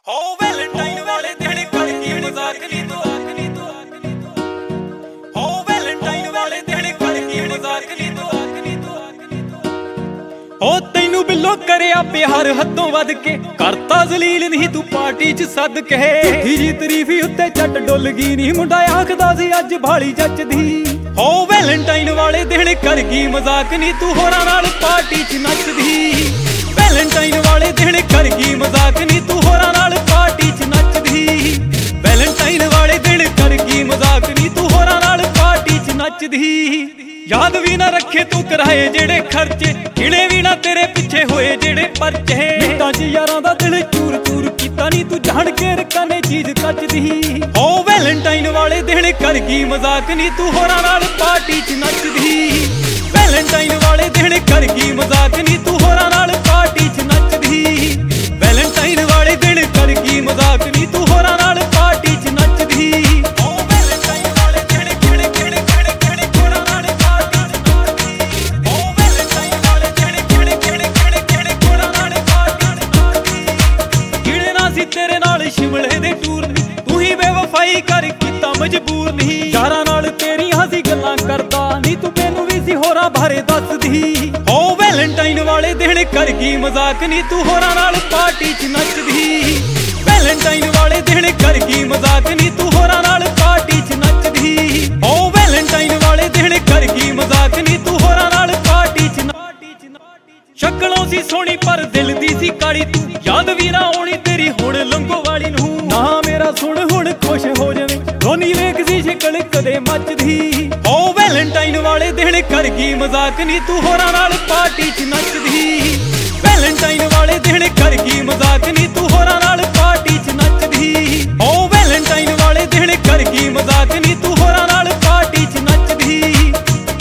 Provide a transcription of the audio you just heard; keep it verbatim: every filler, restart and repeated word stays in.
ਹੋ ਵੈਲੈਂਟਾਈਨ ਵਾਲੇ ਦਿਨ ਕਰ ਕੀ ਮਜ਼ਾਕ ਨੀ ਤੂੰ ਆਖ ਨੀ ਤੂੰ ਆਖ ਨੀ ਤੂੰ ਹੋ ਵੈਲੈਂਟਾਈਨ ਵਾਲੇ ਦਿਨ ਕਰ ਕੀ ਮਜ਼ਾਕ ਨੀ ਤੂੰ ਆਖ ਨੀ ਤੂੰ ਆਖ ਨੀ ਤੂੰ ਹੋ ਤੈਨੂੰ ਬਿੱਲੋ ਕਰਿਆ ਪਿਆਰ ਹੱਦੋਂ ਵੱਧ ਕੇ ਕਰਤਾ ਜ਼ਲੀਲ ਨਹੀਂ ਤੂੰ ਪਾਰਟੀ ਚ ਸੱਦ ਕੇ ਝੂਠੀ ਜੀ ਤਾਰੀਫੀ ਉੱਤੇ ਛੱਟ ਡੁੱਲ ਗਈ ਨਹੀਂ ਮੁੰਡਾ ਆਖਦਾ ਸੀ ਅੱਜ ਭਾਲੀ ਜੱਚਦੀ ਹੋ ਵੈਲੈਂਟਾਈਨ ਵਾਲੇ ਦਿਨ ਕਰ ਕੀ ਮਜ਼ਾਕ ਨੀ ਤੂੰ ਹੋਰਾਂ ਨਾਲ ਪਾਰਟੀ ਚ ਨੱਚਦੀ ਵੈਲੈਂਟਾਈਨ ਵਾਲੇ ਦਿਨ ਕਰ ਕੀ ਮਜ਼ਾਕ ਨੀ ਤੂੰ ਹੋਰਾਂ ਨਾਲ ਪਾਰਟੀ ਚ ਨੱਚਦੀ ਵੈਲੈਂਟਾਈਨ ਵਾਲੇ ਦਿਨ ਕਰ ਕੀ ਮਜ਼ਾਕ ਨੀ ਤੂੰ ਹੋਰਾਂ ਨਾਲ ਪਾਰਟੀ ਚ ਨੱਚਦੀ ਯਾਦ ਵੀ ਨਾ ਰੱਖੇ ਤੂੰ ਕਰਾਏ ਜਿਹੜੇ ਖਰਚੇ ਗਿਣੇ ਵੀ ਨਾ ਤੇਰੇ ਪਿੱਛੇ ਹੋਏ ਜਿਹੜੇ ਪਰਚੇ ਮਿੰਟਾਂ ਚ ਯਾਰਾਂ ਦਾ ਦਿਲ ਚੂਰ ਚੂਰ ਕੀਤਾ ਨੀ ਤੂੰ ਜਾਣ ਕੇ ਰਕਾਨੇ ਚੀਜ਼ ਕੱਚਦੀ ਹੋ ਵੈਲੈਂਟਾਈਨ ਵਾਲੇ ਦਿਨ ਕਰ ਕੀ ਮਜ਼ਾਕ ਨੀ ਤੂੰ ਹੋਰਾਂ ਨਾਲ ਪਾਰਟੀ ਚ ਨੱਚਦੀ ਵੈਲੈਂਟਾਈਨ ਵਾਲੇ ਦਿਨ ਕਰ ਕੀ ਮਜ਼ਾਕ ਨੀ ਤੂੰ ਹੋਰਾਂ ਨਾਲ ਪਾਰਟੀ ਚ ਨੱਚਦੀ ਵੈਲੈਂਟਾਈਨ ਵਾਲੇ ਦਿਨ ਕਰ ਕੀ ਮਜ਼ਾਕ ਨੀ ਤੂੰ ਹੋਰਾਂ ਨਾਲ ਪਾਰਟੀ ਚ ਨੱਚਦੀ ਹੋ ਵੈਲੈਂਟਾਈਨ ਵਾਲੇ ਦਿਨ ਕਿਹੜੇ ਕਿਹੜੇ ਕਿਹੜੇ ਕਿਹੜੇ ਹੋਰਾਂ ਨਾਲ ਪਾਰਟੀ ਚ ਨੱਚਦੀ ਹੋ ਵੈਲੈਂਟਾਈਨ ਵਾਲੇ ਦਿਨ ਕਿਹੜੇ ਕਿਹੜੇ ਕਿਹੜੇ ਕਿਹੜੇ ਹੋਰਾਂ ਨਾਲ ਪਾਰਟੀ ਚ ਨੱਚਦੀ ਜਿਹੜੇ ਨਾ ਸੀ ਤੇਰੇ ਨਾਲ ਸ਼ਿਮਲੇ ਦੇ ਟੂਰ ਨੀ ਤੂੰ ਹੀ ਬੇਵਫਾਈ ਕਰ ਕੀਤਾ ਮਜਬੂਰ ਨਹੀਂ ਯਾਰਾਂ ਨਾਲ ਤੇਰੀਆਂ ਸੀ ਗੱਲਾਂ ਕਰਦਾ ਨੀ ਤੂੰ ਮੈਨੂੰ ਵੀ ਸੀ ਹੋਰਾਂ ਬਾਰੇ ਦੱਸਦੀ ਹੋ ਵੈਲੈਂਟਾਈਨ ਵਾਲੇ ਦਿਨ ਕਰ ਕੀ ਮਜ਼ਾਕ ਨੀ ਤੂੰ ਹੋਰਾਂ ਨਾਲ ਪਾਰਟੀ ਚ ਨੱਚਦੀ ਵੈਲੈਂਟਾਈਨ ਵਾਲੇ ਦਿਨ ਕਰ ਕੀ ਮਜ਼ਾਕ ਨੀ ਤੂੰ ਹੋਰਾਂ ਨਾਲ ਪਾਰਟੀ ਚ ਨੱਚਦੀ ਹੋ ਵੈਲੈਂਟਾਈਨ ਵਾਲੇ ਦਿਨ ਕਰ ਕੀ ਮਜ਼ਾਕ ਨੀ ਤੂੰ ਹੋਰਾਂ ਨਾਲ ਪਾਰਟੀ ਚ ਸ਼ਕਲੋਂ ਸੀ ਸੋਹਣੀ ਪਰ ਦਿਲ ਦੀ ਸੀ ਕਾਲੀ ਤੂੰ ਯਾਦ ਵੀ ਨਾ ਆਉਣੀ ਤੇਰੀ ਹੁਣ ਲੰਗੋ ਵਾਲੀ ਨੂੰ ਨਾ ਮੇਰਾ ਸੁਣ ਹੁਣ ਖੁਸ਼ ਹੋ ਜਾਵੇਂ ਰੋਣੀ ਵੇਖਦੀ ਸ਼ਕਲ ਕਦੇ ਮੱਚਦੀ ਹੋ ਵੈਲੈਂਟਾਈਨ ਵਾਲੇ ਦਿਨ ਕਰ ਕੀ ਮਜ਼ਾਕ ਨੀ ਤੂੰ ਹੋਰਾਂ ਨਾਲ ਪਾਰਟੀ ਚ ਨੱਚਦੀ ਵੈਲੈਂਟਾਈਨ